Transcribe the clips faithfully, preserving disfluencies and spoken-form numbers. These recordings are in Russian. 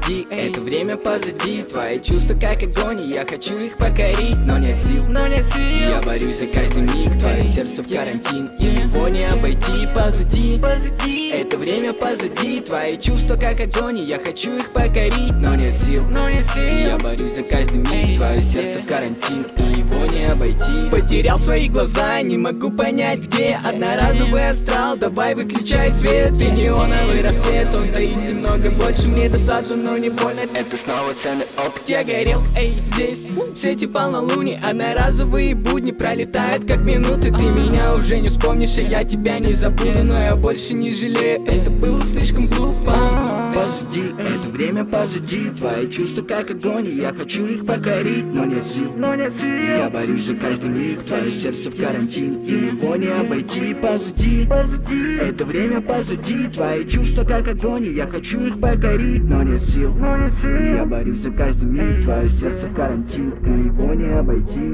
Позади, это время позади. Твои чувства как огонь, и я хочу их покорить, но нет сил, но нет сил. Я борюсь за каждый миг, твое сердце в карантин, и его не обойти. Позади, позади, это время позади. Твои чувства как огонь, и я хочу их покорить, но нет сил, но нет сил. Я борюсь за каждый миг, твое сердце в карантин, и его не обойти. Потерял свои глаза, не могу понять где. Одноразовый астрал, давай выключай свет. И неоновый рассвет, он таит немного больше. Мне досаду, но не больно. Это снова ценный опыт. Я горел, эй, здесь в свете полнолуния. Одноразовые будни пролетают как минуты. Ты меня уже не вспомнишь, а я тебя не забуду. Но я больше не жалею, это было слишком глупо. Позади, это время позади. Твои чувства как огонь, и я хочу их покорить, но нет сил, но нет сил. Я борюсь за каждый миг, твое сердце в карантин, и его не обойти. Позади, позади, это время позади. Твои чувства как огонь, и я хочу их покорить, но нет сил, но нет сил. Я борюсь за каждый миг, твое сердце в карантин, и его не обойти.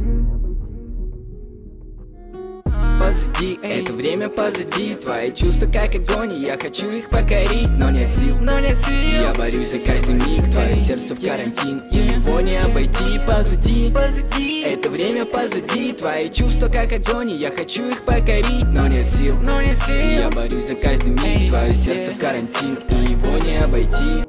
Позади, это время позади. Твои чувства как огонь, и я хочу их покорить, но нет сил, но нет сил. Я борюсь за каждый миг, твое сердце в карантин, и его не обойти. Позади, позади, это время позади. Твои чувства как огонь, и я хочу их покорить, но нет сил, но нет сил. Я борюсь за каждый миг, твое сердце в карантин, и его не обойти.